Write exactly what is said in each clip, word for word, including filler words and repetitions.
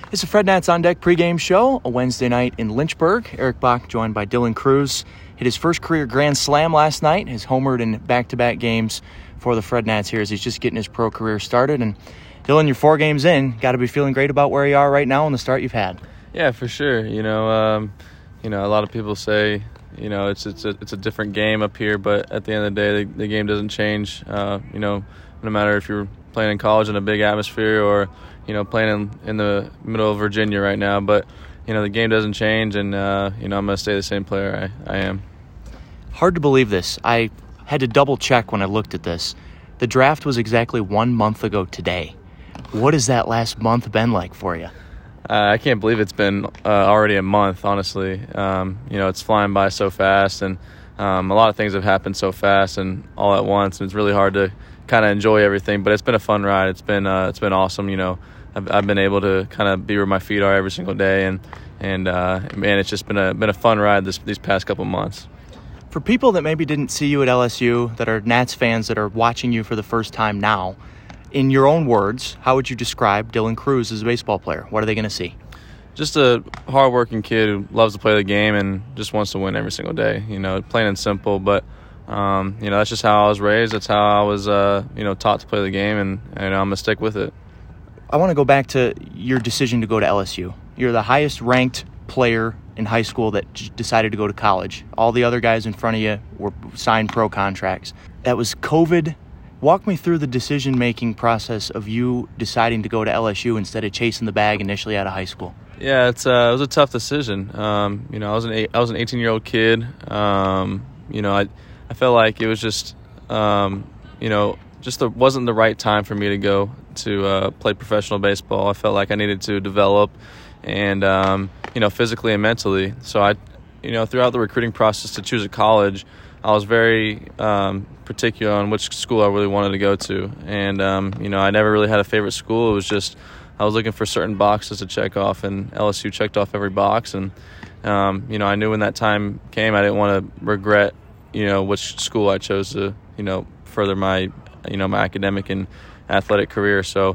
It's a Fred Nats On Deck pregame show, a Wednesday night in Lynchburg. Eric Bach, joined by Dylan Cruz, hit his first career grand slam last night, has homered in back-to-back games for the Fred Nats here as he's just getting his pro career started. And Dylan, you're four games in. Got to be feeling great about where you are right now and the start you've had. Yeah, for sure. You know, um, you know, a lot of people say, you know, it's it's a it's a different game up here, but at the end of the day, the, the game doesn't change. Uh, you know, no matter if you're playing in college in a big atmosphere or, you know, playing in, in the middle of Virginia right now. But, you know, the game doesn't change, and, uh, you know, I'm going to stay the same player I, I am. Hard to believe this. I had to double-check when I looked at this. The draft was exactly one month ago today. What has that last month been like for you? Uh, I can't believe it's been uh, already a month, honestly. Um, you know, it's flying by so fast, and um, a lot of things have happened so fast and all at once, and it's really hard to kind of enjoy everything. But it's been a fun ride. It's been uh, it's been awesome. You know, I've, I've been able to kind of be where my feet are every single day, and and uh, man, it's just been a been a fun ride this these past couple months. For people that maybe didn't see you at L S U, that are Nats fans that are watching you for the first time now, in your own words, how would you describe Dylan Cruz as a baseball player? What are they going to see? Just a hard-working kid who loves to play the game and just wants to win every single day. You know, plain and simple, but um, you know, that's just how I was raised. That's how I was, uh, you know, taught to play the game, and, and I'm gonna stick with it. I want to go back to your decision to go to L S U. You're the highest-ranked player in high school that j- decided to go to college. All the other guys in front of you were signed pro contracts. That was COVID. Walk me through the decision-making process of you deciding to go to L S U instead of chasing the bag initially out of high school. Yeah, it's uh, it was a tough decision. Um, you know, I was an eight, I was an eighteen-year-old kid. Um, you know, I I felt like it was just um, you know just the, wasn't the right time for me to go to uh, play professional baseball. I felt like I needed to develop, and um, you know, physically and mentally. So I, you know, throughout the recruiting process to choose a college, I was very um, particular on which school I really wanted to go to, and um, you know, I never really had a favorite school. It was just I was looking for certain boxes to check off, and L S U checked off every box. And um, you know, I knew when that time came, I didn't want to regret, you know, which school I chose to, you know, further my, you know, my academic and athletic career. So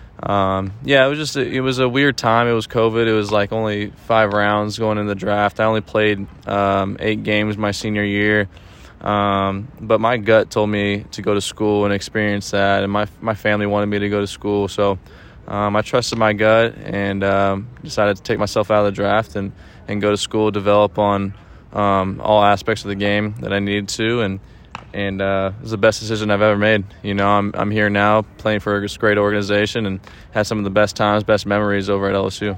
um, yeah, it was just a, it was a weird time. It was COVID. It was like only five rounds going in the draft. I only played um, eight games my senior year. Um, but my gut told me to go to school and experience that, and my my family wanted me to go to school, so um, I trusted my gut and um, decided to take myself out of the draft and, and go to school, develop on um, all aspects of the game that I needed to, and and uh, it was the best decision I've ever made. You know, I'm I'm here now playing for a great organization and had some of the best times, best memories over at L S U.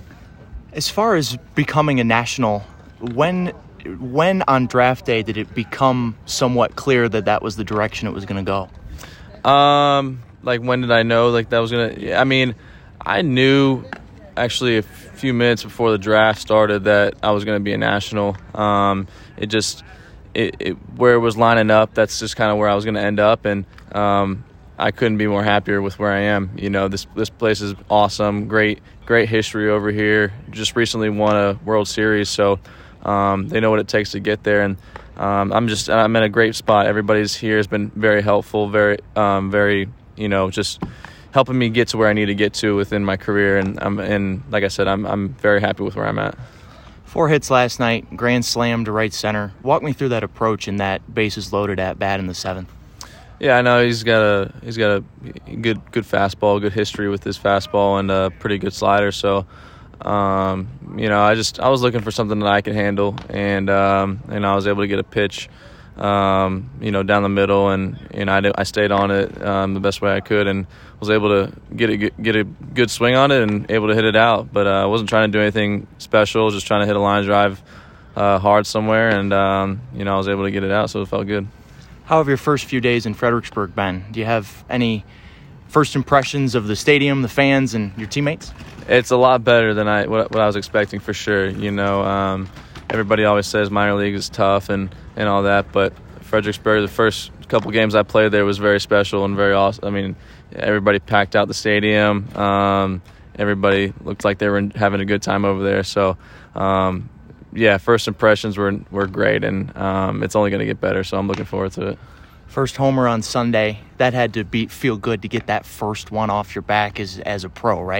As far as becoming a national, when when on draft day did it become somewhat clear that that was the direction it was going to go? Um, like when did I know like that was going to – I mean, I knew actually a few minutes before the draft started that I was going to be a national. Um, it just it, – it, where it was lining up, that's just kind of where I was going to end up, and um, I couldn't be more happier with where I am. You know, this this place is awesome, great, great history over here. Just recently won a World Series, so – Um, they know what it takes to get there, and um, I'm just I'm in a great spot. Everybody's here has been very helpful, very um, very you know just helping me get to where I need to get to within my career, and I'm and like I said, I'm I'm very happy with where I'm at. Four hits last night, grand slam to right center. Walk me through that approach and that bases loaded at bat in the seventh. Yeah, I know he's got a he's got a good good fastball, good history with his fastball, and a pretty good slider. So. Um, you know, I just I was looking for something that I could handle, and um, and I was able to get a pitch, um, you know, down the middle, and and I I stayed on it um, the best way I could, and was able to get a get a good swing on it and able to hit it out. But uh, I wasn't trying to do anything special, just trying to hit a line drive uh, hard somewhere, and um, you know, I was able to get it out, so it felt good. How have your first few days in Fredericksburg been? Do you have any first impressions of the stadium, the fans, and your teammates? It's a lot better than I what, what I was expecting, for sure. You know, um, everybody always says minor league is tough and, and all that, but Fredericksburg, the first couple games I played there was very special and very awesome. I mean, everybody packed out the stadium. Um, everybody looked like they were having a good time over there. So, um, yeah, first impressions were were great, and um, it's only going to get better, so I'm looking forward to it. First homer on Sunday, that had to be feel good to get that first one off your back as as a pro, right?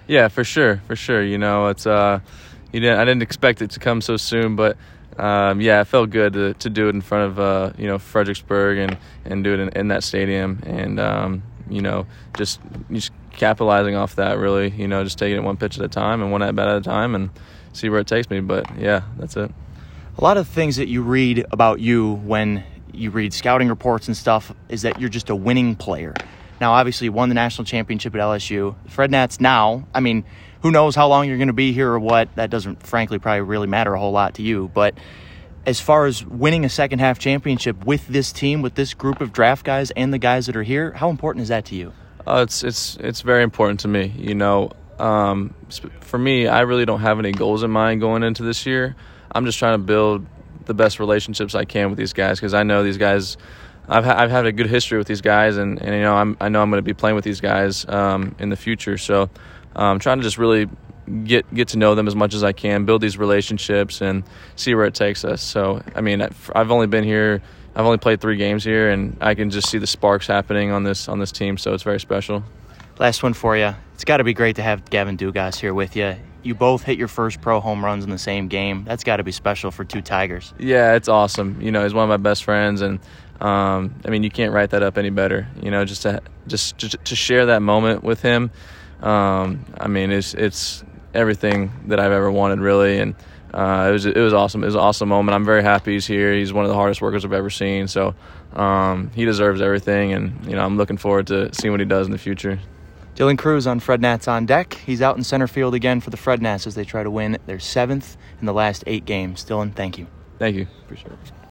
Yeah, for sure, for sure. You know, it's uh, you didn't, I didn't expect it to come so soon, but um, yeah, it felt good to to do it in front of uh, you know, Fredericksburg and and do it in, in that stadium, and um, you know, just just capitalizing off that, really. You know, just taking it one pitch at a time and one at bat at a time, and see where it takes me. But yeah, that's it. A lot of things that you read about you when you read scouting reports and stuff is that you're just a winning player. Now, obviously, you won the national championship at L S U. Fred Nats now, I mean, who knows how long you're going to be here or what? That doesn't, frankly, probably really matter a whole lot to you. But as far as winning a second-half championship with this team, with this group of draft guys and the guys that are here, how important is that to you? Uh, it's it's it's very important to me. You know, um, for me, I really don't have any goals in mind going into this year. I'm just trying to build the best relationships I can with these guys, because I know these guys. I've ha- I've had a good history with these guys, and, and you know I'm I know I'm going to be playing with these guys um, in the future. So I'm um, trying to just really get get to know them as much as I can, build these relationships, and see where it takes us. So I mean, I've only been here. I've only played three games here, and I can just see the sparks happening on this on this team. So it's very special. Last one for you. It's got to be great to have Gavin Dugas here with you. You both hit your first pro home runs in the same game. That's got to be special for two Tigers. Yeah, it's awesome. You know, he's one of my best friends, and um, I mean, you can't write that up any better. You know, just to just to, to share that moment with him. Um, I mean, it's it's everything that I've ever wanted, really, and uh, it was it was awesome. It was an awesome moment. I'm very happy he's here. He's one of the hardest workers I've ever seen. So um, he deserves everything, and you know, I'm looking forward to seeing what he does in the future. Dylan Crews on Fred Nats on deck. He's out in center field again for the Fred Nats as they try to win their seventh in the last eight games. Dylan, thank you. Thank you. Appreciate it.